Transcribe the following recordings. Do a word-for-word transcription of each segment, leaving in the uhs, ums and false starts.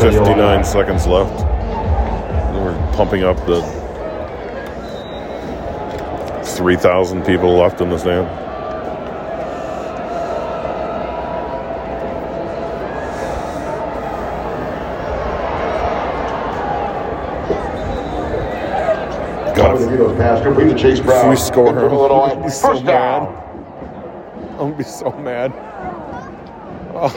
fifty-nine seconds left. We're pumping up the three thousand people left in the stand. God, if, if we score her, I'm going to be so mad. I'm going to be so mad. Oh.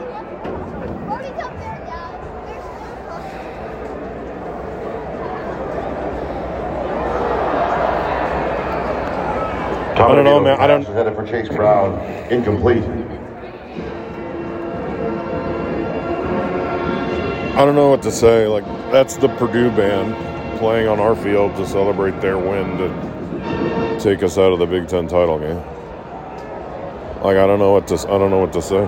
I don't know, man. I don't. Headed for Chase Brown, incomplete. I don't know what to say. Like, that's the Purdue band playing on our field to celebrate their win to take us out of the Big Ten title game. Like, I don't know what to. I don't know what to say.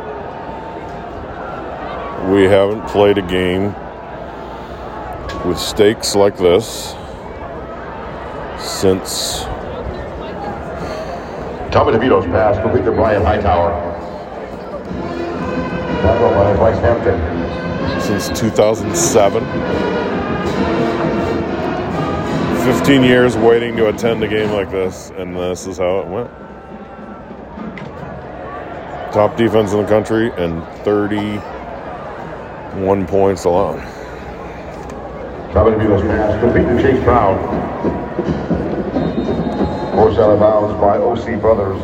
We haven't played a game with stakes like this since. Tommy DeVito's pass complete to Brian Hightower. Tackle by Bryce Hampton. Since two thousand seven. fifteen years waiting to attend a game like this, and this is how it went. Top defense in the country and thirty-one points allowed. Tommy DeVito's pass complete to Chase Brown. Forced out of bounds by O C Brothers.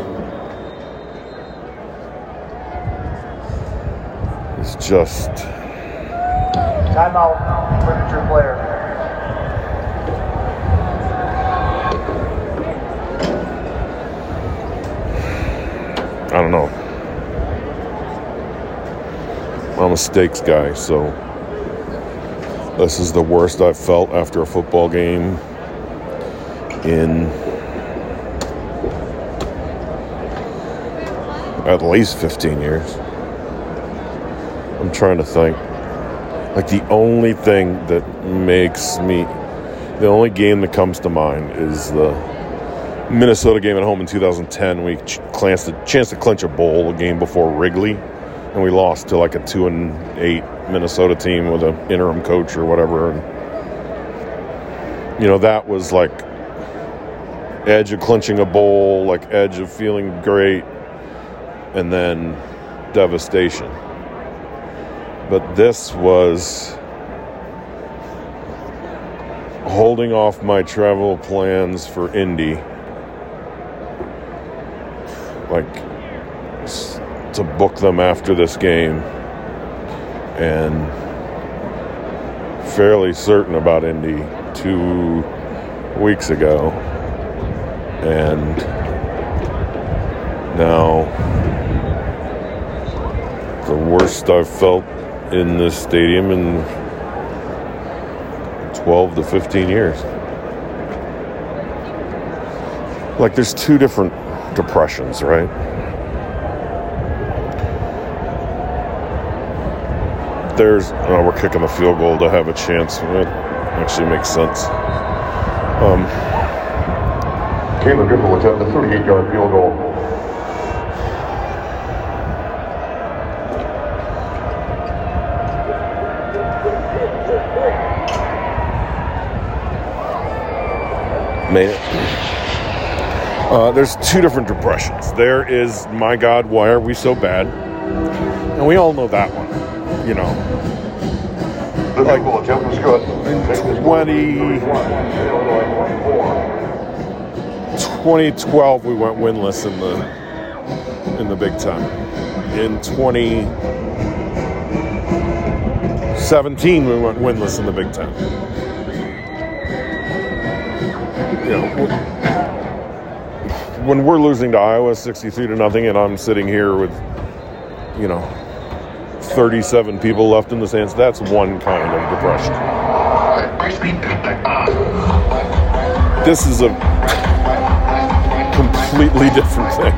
It's just... Timeout for the true player. I don't know. I'm a stakes guy, so this is the worst I've felt after a football game in at least fifteen years. I'm trying to think. Like, the only thing that makes me, the only game that comes to mind is the Minnesota game at home in two thousand ten. We ch- chanced a chance to clinch a bowl a game before Wrigley, and we lost to like a two and eight Minnesota team with an interim coach or whatever. And, you know, that was like edge of clinching a bowl, like edge of feeling great, and then devastation. But this was holding off my travel plans for Indy, like to book them after this game, and fairly certain about Indy two weeks ago, and now the worst I've felt in this stadium in twelve to fifteen years. Like, there's two different depressions, right? There's, oh, we're kicking the field goal to have a chance. It actually makes sense. Um, Caleb Griffin will attempt the thirty-eight-yard field goal. Made it. Uh, there's two different depressions. There is, my God, why are we so bad? And we all know that one, you know. The like, goal attempt was good. twenty, twenty twelve, we went winless in the in the Big Ten. In twenty seventeen, we went winless in the Big Ten. You know, when we're losing to Iowa sixty-three to nothing, and I'm sitting here with, you know, thirty-seven people left in the stands, that's one kind of depression. This is a completely different thing.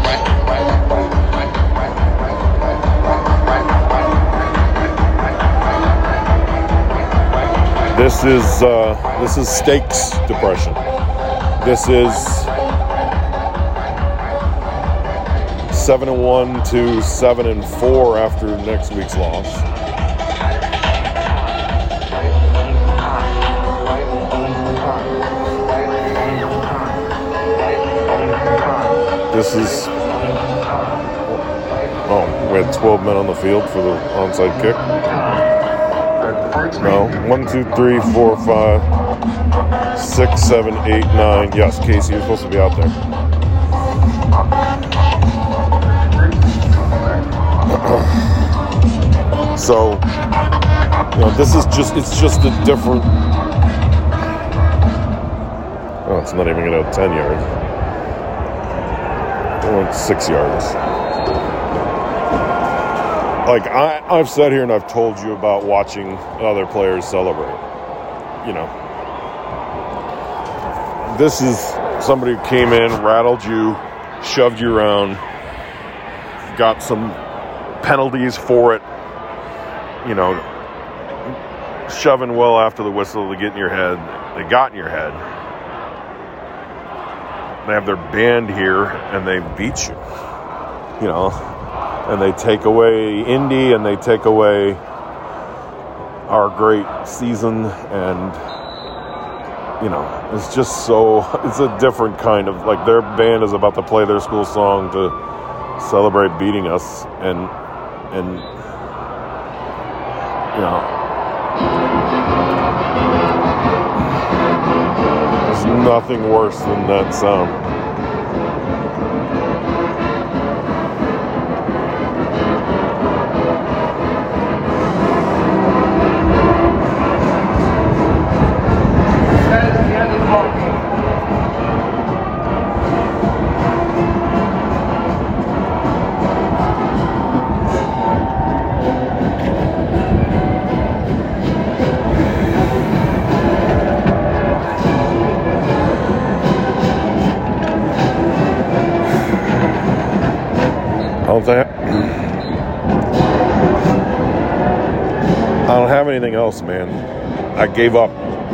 This is uh, this is stakes depression. This is seven and one to seven and four after next week's loss. This is, oh, we had twelve men on the field for the onside kick. No, one, two, three, four, five, six, seven, eight, nine. Yes, Casey, you're supposed to be out there. So, you know, this is just, it's just a different, oh, it's not even going to go ten yards. Oh, it's six yards. Like, I, I've sat here and I've told you about watching other players celebrate. You know, this is somebody who came in, rattled you, shoved you around, got some penalties for it, you know, shoving well after the whistle to get in your head. They got in your head. They have their band here and they beat you, you know, and they take away Indy and they take away our great season, and you know, it's just so, it's a different kind of, like, their band is about to play their school song to celebrate beating us, and and you know, there's nothing worse than that sound. That. I don't have anything else, man. I gave up.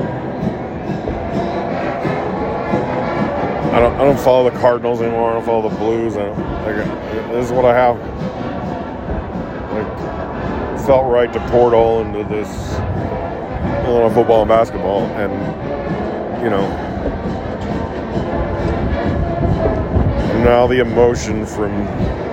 I don't. I don't follow the Cardinals anymore. I don't follow the Blues. I don't, like, this is what I have. Like, it felt right to pour it all into this Illinois football and basketball, and you know, now the emotion from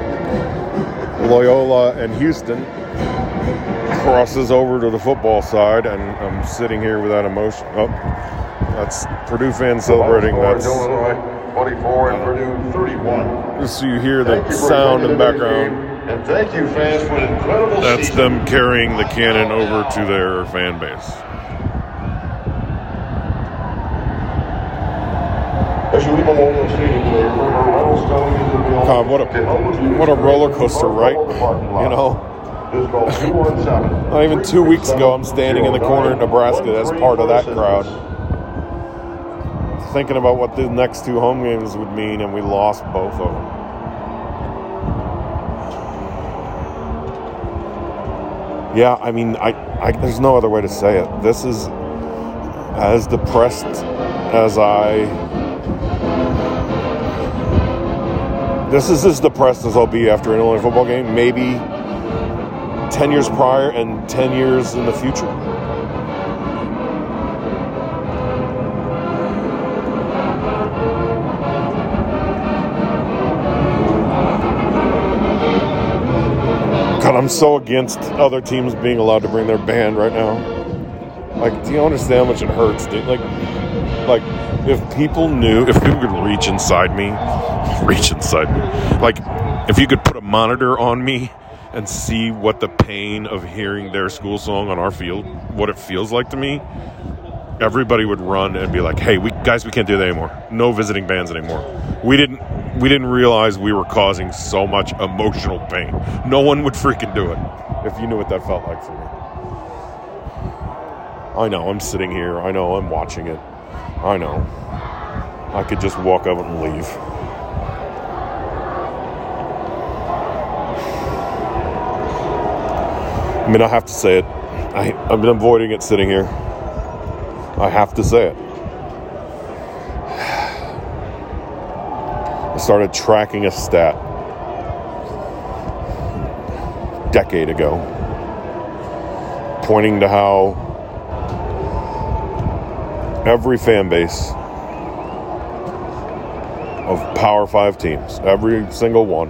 Loyola and Houston crosses over to the football side, and I'm sitting here without emotion. Oh, that's Purdue fans celebrating. That's Illinois twenty-four and Purdue thirty-one. Just so you hear the sound in the background. And thank you, fans, for an incredible That's season. them carrying the cannon over to their fan base. As you leave Memorial Stadium today, remember Reynolds telling you to be on God, what a what a roller coaster, right? You know, not even two weeks ago, I'm standing in the corner in Nebraska as part of that crowd, thinking about what the next two home games would mean, and we lost both of them. Yeah, I mean, I, I there's no other way to say it. This is as depressed as I. This is as depressed as I'll be after an Illinois football game, maybe ten years prior and ten years in the future. God, I'm so against other teams being allowed to bring their band right now. Like, do you understand how much it hurts, dude? Like, like, if people knew, if people could reach inside me, reach inside me, like, if you could put a monitor on me and see what the pain of hearing their school song on our field, what it feels like to me, everybody would run and be like, hey, we guys, we can't do that anymore. No visiting bands anymore. We didn't, we didn't realize we were causing so much emotional pain. No one would freaking do it if you knew what that felt like for me. I know, I'm sitting here. I know, I'm watching it. I know. I could just walk out and leave. I mean, I have to say it. I, I've been avoiding it sitting here. I have to say it. I started tracking a stat a decade ago, pointing to how every fan base of Power Five teams, every single one,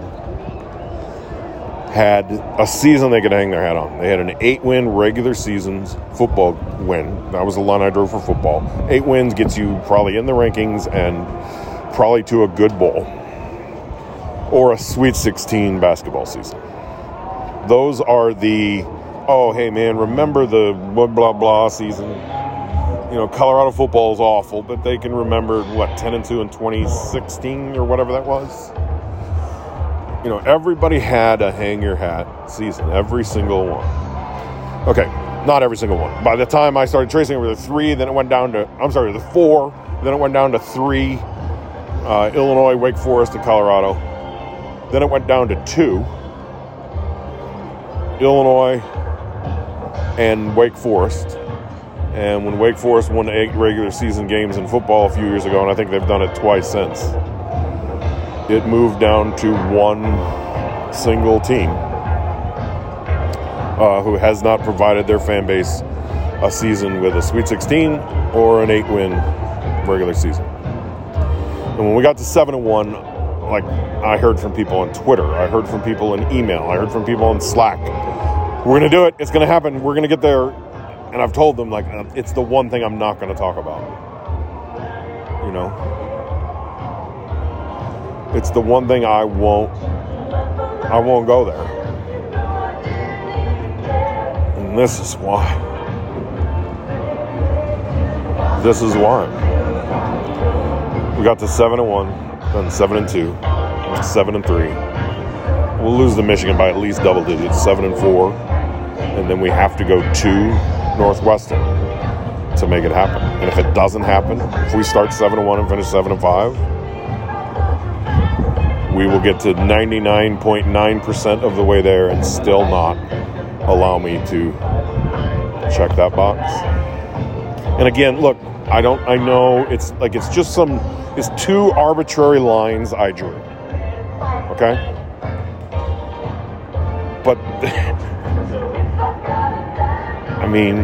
had a season they could hang their hat on. They had an eight-win regular season football win. That was the line I drew for football. Eight wins gets you probably in the rankings and probably to a good bowl or a Sweet sixteen basketball season. Those are the, oh, hey, man, remember the blah, blah, blah season? You know, Colorado football is awful, but they can remember, what, ten and two in twenty sixteen or whatever that was? You know, everybody had a hang your hat season, every single one. Okay, not every single one. By the time I started tracing, it was the three, then it went down to, I'm sorry, the four, then it went down to three, uh, Illinois, Wake Forest, and Colorado. Then it went down to two, Illinois and Wake Forest. And when Wake Forest won eight regular season games in football a few years ago, and I think they've done it twice since, it moved down to one single team uh, who has not provided their fan base a season with a Sweet sixteen or an eight-win regular season. And when we got to seven and one, like, I heard from people on Twitter, I heard from people in email, I heard from people on Slack, we're going to do it, it's going to happen, we're going to get there. And I've told them, like, it's the one thing I'm not going to talk about. You know? It's the one thing I won't, I won't go there. And this is why. This is why. We got to seven and one, then seven and two, seven and three. We'll lose to Michigan by at least double digits, seven and four. And then we have to go to Northwestern to make it happen. And if it doesn't happen, if we start seven and one and finish seven and five, we will get to ninety-nine point nine percent of the way there and still not allow me to check that box. And again, look, I don't, I know it's like, it's just some, it's two arbitrary lines I drew. Okay? But, I mean,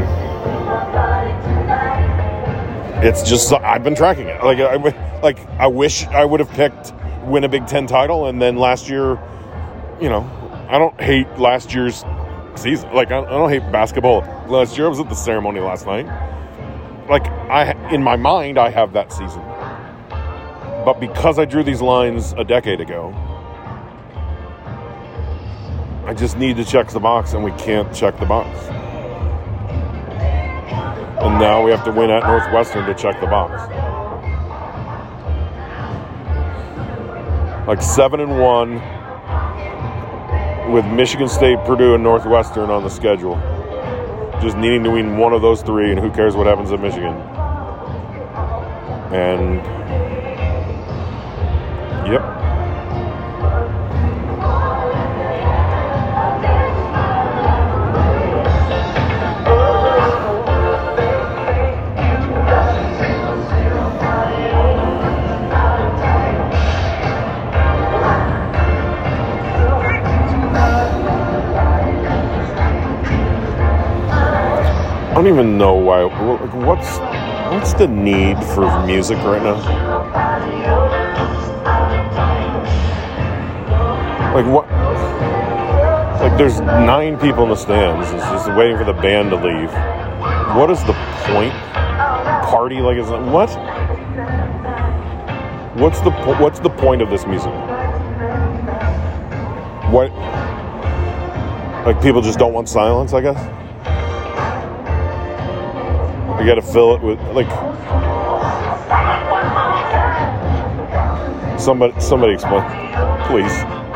it's just, I've been tracking it. Like, I, like, I wish I would have picked win a Big Ten title, and then last year, you know, I don't hate last year's season. Like, I, I don't hate basketball last year. I was at the ceremony last night. Like, I, in my mind, I have that season. But because I drew these lines a decade ago, I just need to check the box, and we can't check the box. And now we have to win at Northwestern to check the box. Like seven and one with Michigan State, Purdue, and Northwestern on the schedule. Just needing to win one of those three, and who cares what happens at Michigan. And, yep. I don't even know why. What's what's the need for music right now? Like what? Like there's nine people in the stands. It's just waiting for the band to leave. What is the point? Party like is it what? What's the what's the point of this music? What? Like people just don't want silence, I guess. You got to fill it with like somebody. Somebody explain, please.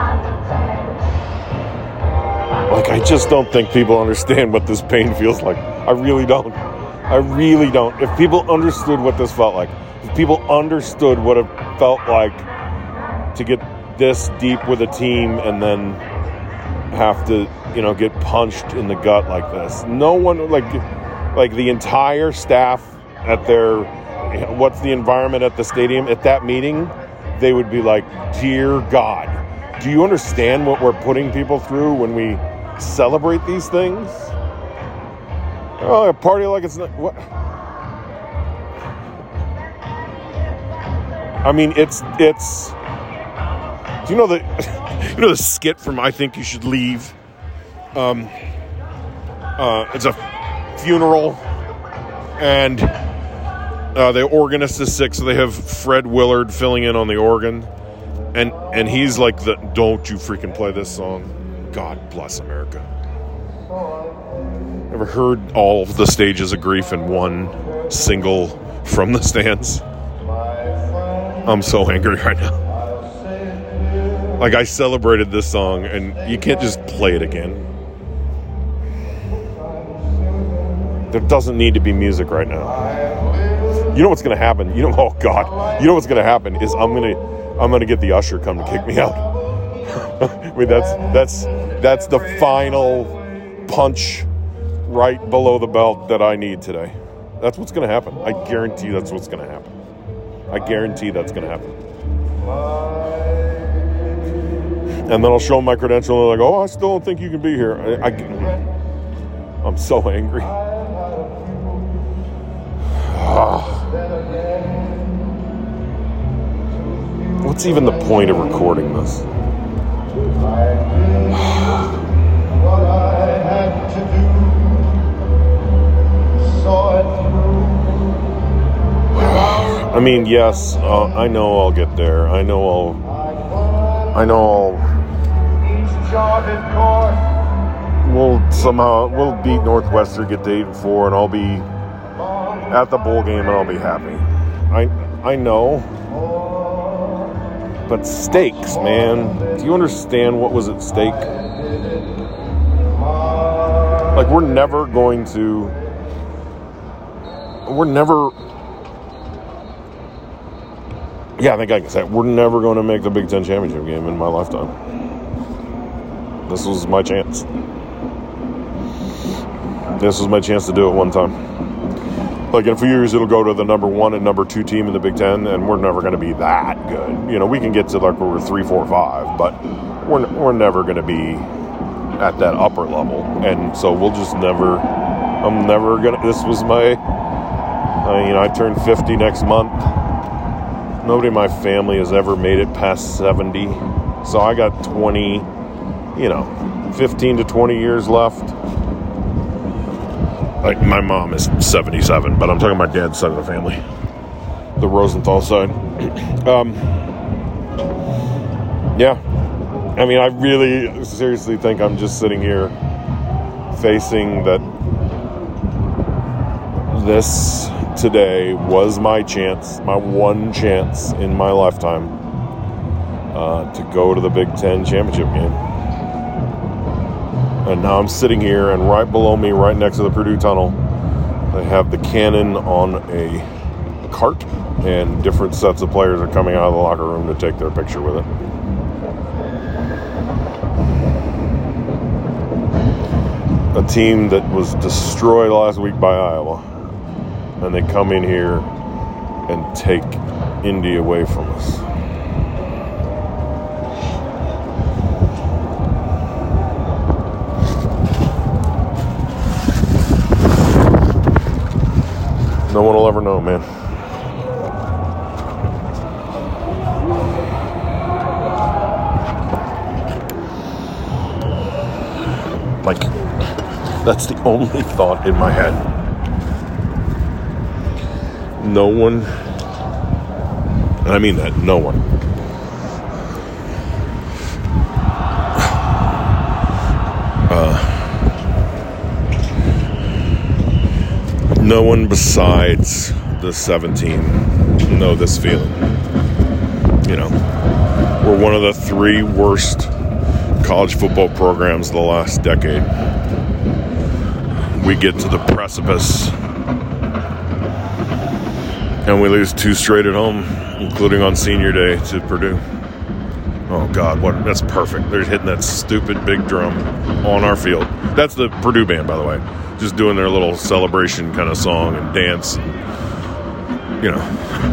Like I just don't think people understand what this pain feels like. I really don't. I really don't. If people understood what this felt like, if people understood what it felt like to get this deep with a team and then have to, you know, get punched in the gut like this, no one like. Like the entire staff at their, what's the environment at the stadium, at that meeting, they would be like, dear God, do you understand what we're putting people through when we celebrate these things? Oh, a party like it's not, what? I mean, it's it's. Do you know the you know the skit from I Think You Should Leave? Um, uh, it's a funeral, and uh, the organist is sick, so they have Fred Willard filling in on the organ, and and he's like the don't you freaking play this song. God bless America. Ever heard all of the stages of grief in one single From the Stands? I'm so angry right now. Like, I celebrated this song, and you can't just play it again. There doesn't need to be music right now. You know what's going to happen? You know, oh God, you know what's going to happen is I'm going to, I'm going to get the usher come to kick me out. I mean, that's that's that's the final punch right below the belt that I need today. That's what's going to happen. I guarantee that's what's going to happen. I guarantee that's going to happen. And then I'll show them my credential, and they're like, oh, I still don't think you can be here. I, I, I'm so angry. What's even the point of recording this? I mean, yes, uh, I know I'll get there. I know I'll. I know I'll. We'll somehow we'll beat Northwestern, get to eight and four, and I'll be at the bowl game, and I'll be happy. I I know, but stakes, man. Do you understand what was at stake? Like, we're never going to. We're never. Yeah, I think I can say it. We're never going to make the Big Ten championship game in my lifetime. This was my chance. This was my chance to do it one time. Like, in a few years, it'll go to the number one and number two team in the Big Ten, and we're never going to be that good. You know, we can get to like where we're three, four, five, but we're we're never going to be at that upper level. And so we'll just never. I'm never gonna. This was my. Uh, you know, I turn fifty next month. Nobody in my family has ever made it past seventy. So I got twenty, you know, fifteen to twenty years left. Like, my mom is seventy-seven, but I'm talking about my dad's side of the family. The Rosenthal side. um, yeah. I mean, I really seriously think I'm just sitting here facing that this today was my chance, my one chance in my lifetime uh, to go to the Big Ten championship game. And now I'm sitting here, and right below me, right next to the Purdue Tunnel, they have the cannon on a cart, and different sets of players are coming out of the locker room to take their picture with it. A team that was destroyed last week by Iowa. And they come in here and take Indy away from us. No one will ever know, man. Like, that's the only thought in my head. No one, and I mean that, no one. Uh, no one besides the seventeen know this feeling. You know, we're one of the three worst college football programs of the last decade. We get to the precipice, and we lose two straight at home, including on senior day to Purdue. Oh, God, what? That's perfect. They're hitting that stupid big drum on our field. That's the Purdue band, by the way. Just doing their little celebration kind of song and dance. And, you know.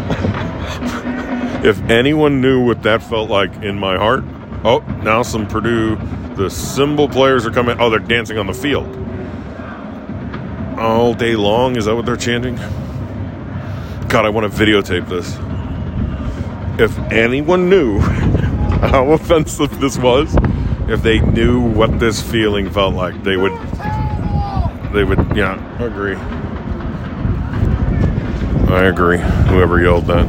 If anyone knew what that felt like in my heart, oh, now some Purdue, the cymbal players are coming. Oh, they're dancing on the field. All day long? Is that what they're chanting? God, I want to videotape this. if anyone knew how offensive this was, if they knew what this feeling felt like, they would, they would, yeah, agree. I agree. Whoever yelled that.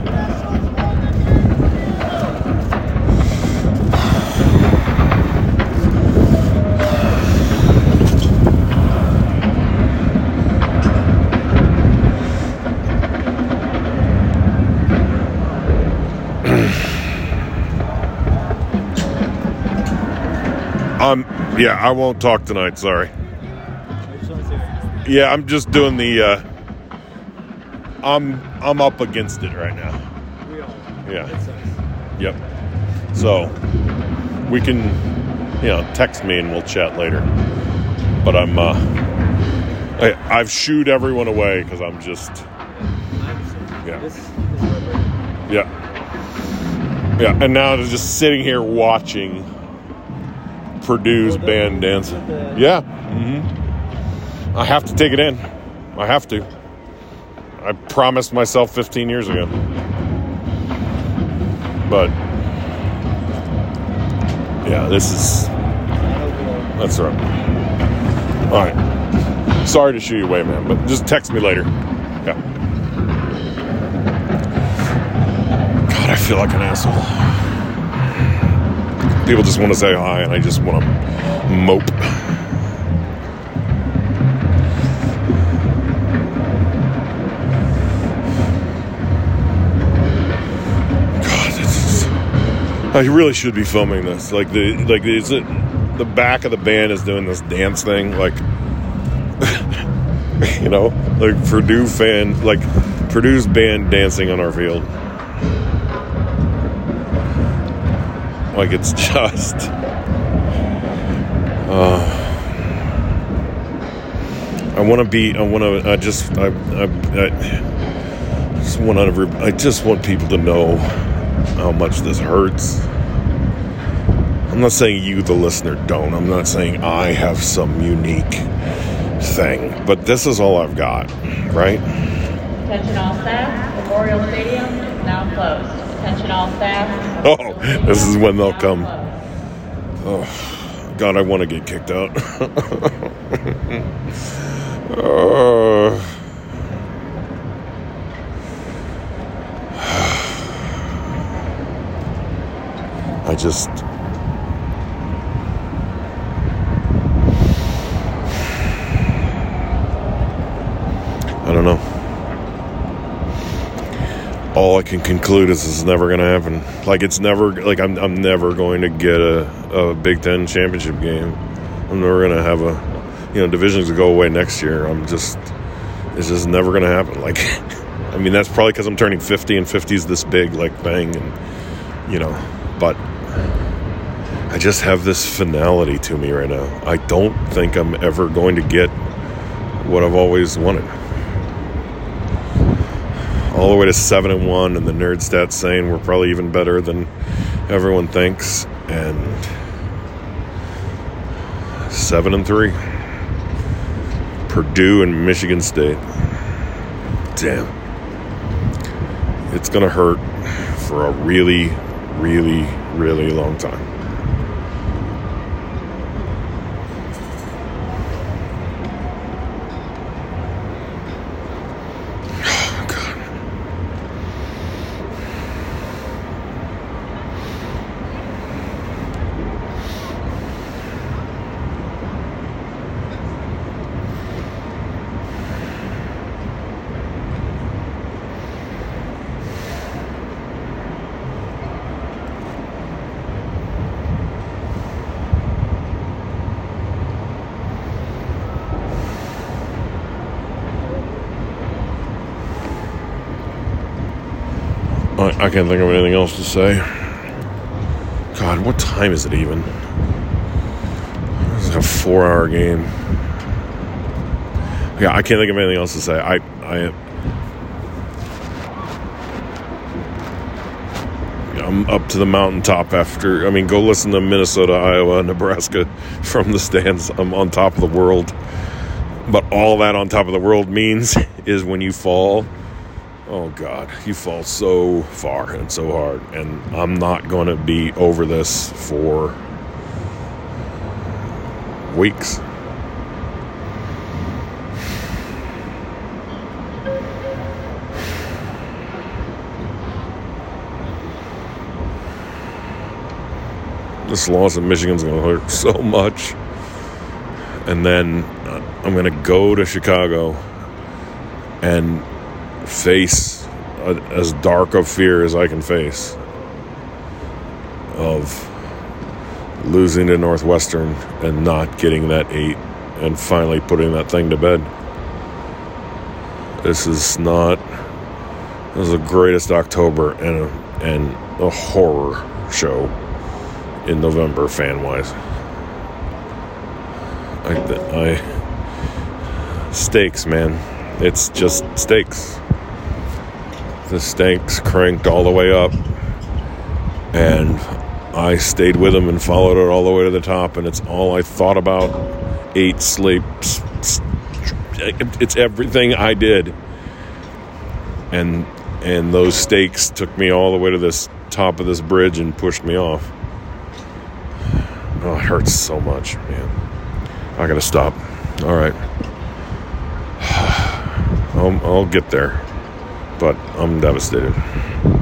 Um, yeah, I won't talk tonight, sorry. Yeah, I'm just doing the, uh, I'm, I'm up against it right now. Yeah. Yep. So, we can, you know, text me and we'll chat later. But I'm, uh, I, I've shooed everyone away because I'm just, yeah. Yeah. Yeah, and now they're just sitting here watching Purdue's band dance. Yeah. Mm-hmm. I have to take it in. I have to. I promised myself fifteen years ago. But, yeah, this is... That's right. All right. Sorry to shoot you away, man, but just text me later. Yeah. God, I feel like an asshole. People just want to say hi, and I just want to mope. God, this is... I really should be filming this. Like the like the, is it, the back of the band is doing this dance thing, like you know, like Purdue fan, like Purdue's band dancing on our field. Like it's just, uh, I want to be, I want to, I just, I, I, I just want to, I just want people to know how much this hurts. I'm not saying you, the listener, don't. I'm not saying I have some unique thing, but this is all I've got, right? Attention all staff, Memorial Stadium is now closed. Attention all staff. Oh, this is when they'll come. Oh, God, I want to get kicked out. uh, I just... I don't know. All I can conclude is this is never going to happen. Like, it's never, like, I'm I'm never going to get a, a Big Ten championship game. I'm never going to have a, you know, divisions will go away next year. I'm just, it's just never going to happen. Like, I mean, that's probably because I'm turning fifty, and fifty's this big, like, thing, and, you know, but I just have this finality to me right now. I don't think I'm ever going to get what I've always wanted. All the way to seven and one, and the nerd stats saying we're probably even better than everyone thinks, and seven and three. Purdue and Michigan State. Damn, it's gonna hurt for a really, really, really long time. I can't think of anything else to say. God, what time is it even? It's like a four-hour game. Yeah, I can't think of anything else to say. I, I, I'm up to the mountaintop after. I mean, go listen to Minnesota, Iowa, Nebraska from the stands. I'm on top of the world. But all that on top of the world means is when you fall, Oh God, you fall so far and so hard, and I'm not going to be over this for weeks. This loss in Michigan's going to hurt so much. And then I'm going to go to Chicago and face a, as dark of fear as I can face of losing to Northwestern and not getting that eight and finally putting that thing to bed. This is not... This is the greatest October and a, and a horror show in November, fan-wise. I, I stakes, man. It's just stakes. The stakes cranked all the way up, and I stayed with them and followed it all the way to the top, and it's all I thought about. Ate, sleep. It's everything I did, and and those stakes took me all the way to this top of this bridge and pushed me off. Oh, it hurts so much, man. I gotta stop. All right. I'll, I'll get there, but I'm devastated.